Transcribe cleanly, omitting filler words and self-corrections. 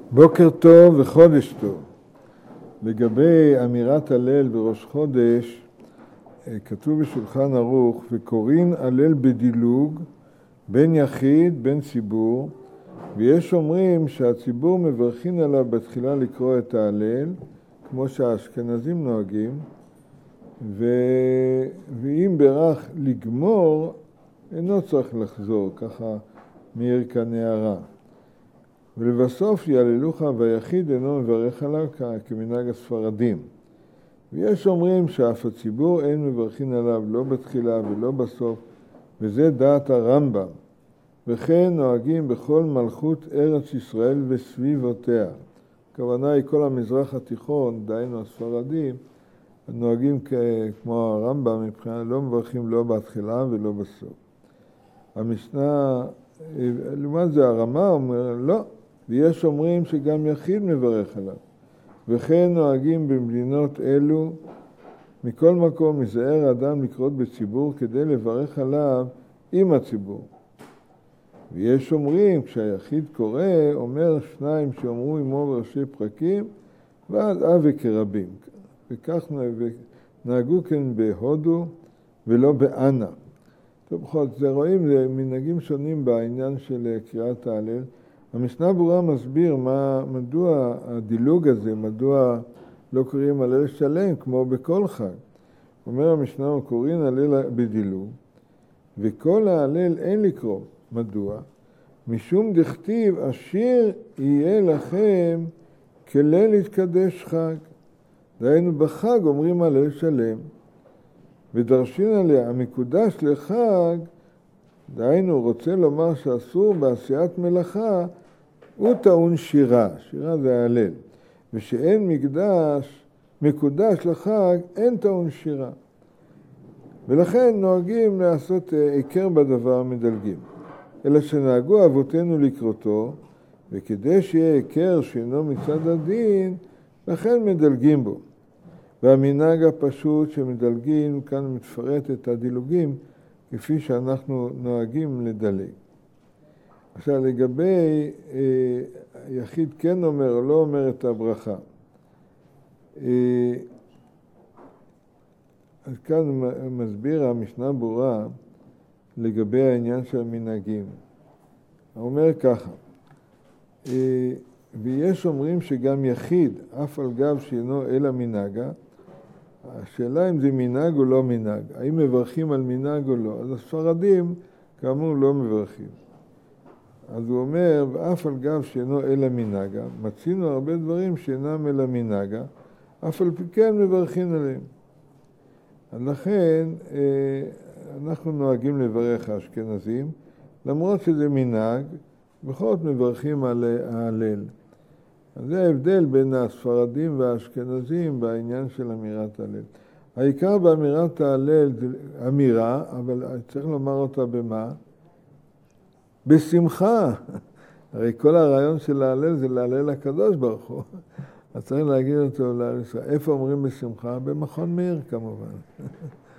בוקר טוב וחודש טוב. לגבי אמירת הלל בראש חודש, כתוב בשולחן ערוך, וקוראים הלל בדילוג בין יחיד, בין ציבור, ויש אומרים שהציבור מברכין עליו בתחילה לקרוא את ההלל, כמו שהאשכנזים נוהגים, ואם ברך לגמור, אינו צריך לחזור, ככה מאיר כאן הערה. ולבסוף יעללוך והיחיד אינו מברך עליו כמנהג הספרדים. ויש אומרים שאף הציבור אין מברכין עליו לא בתחילה ולא בסוף, וזה דעת הרמב"ם. וכן נוהגים בכל מלכות ארץ ישראל וסביבותיה. הכוונה היא כל המזרח התיכון, דהיינו הספרדים, נוהגים כמו הרמב"ם מבחינה, לא מברכים לא בהתחלה ולא בסוף. המשנה, לעומת זה הרמה אומר לא, ויש אומרים שגם יחיד מברך עליו. וכן נוהגים במדינות אלו, מכל מקום מזהר אדם לקרות בציבור כדי לברך עליו עם הציבור. ויש אומרים, כשהיחיד קורא, אומר שניים שאומרו עמו בראשי פרקים, ועד וכרבים. וכך נהגו כן בהודו ולא באנה. טוב, בכל זאת, רואים מנהגים שונים בעניין של קריאת ההלל. המשנה ברורה מסביר מדוע הדילוג הזה, מדוע לא קוראים הלל שלם כמו בכל חג. אומר המשנה, קוראים הלל בדילוג, וכל ההלל אין לקרוא. מדוע? משום דכתיב, אשיר יהיה לכם כליל יתקדש חג. דהיינו בחג אומרים הלל שלם, ודרשין עליה, המקודש לחג, דהיינו רוצה לומר שאסור בעשיית מלאכה, הוא טעון שירה, שירה זה ההלל, ושאין מקודש לחג, אין טעון שירה. ולכן נוהגים לעשות עיקר בדבר מדלגים. אלא שנהגו אבותינו לקרותו, וכדי שיהיה עיקר שאינו מצד הדין, לכן מדלגים בו. והמנהג הפשוט שמדלגים, כאן מתפרט את הדילוגים, כפי שאנחנו נוהגים לדלג. עכשיו, לגבי יחיד כן אומר או לא אומר את הברכה. אז כאן מסביר המשנה ברורה לגבי העניין של המנהגים. הוא אומר ככה, ויש אומרים שגם יחיד, אף על גב שאינו אלא מנהגה, השאלה אם זה מנהג או לא מנהג, האם מברכים על מנהג או לא. אז הספרדים כאמור לא מברכים. אז הוא אומר, ואף על גב שאינו אלא מנהגה, מצינו הרבה דברים שאינם אלא מנהגה, אף על פי כן מברכים עליהם. אז לכן אנחנו נוהגים לברך האשכנזים, למרות שזה מנהג, בכל זאת מברכים על ההלל. אז זה ההבדל בין הספרדים והאשכנזים בעניין של אמירת ההלל. העיקר באמירת ההלל זה אמירה, אבל צריך לומר אותה במה? בשמחה. הרי כל הרעיון של ההלל זה להלל הקדוש ברוך הוא. אז צריך להגיד אותו להלל ישראל. איפה אומרים בשמחה? במכון מאיר כמובן.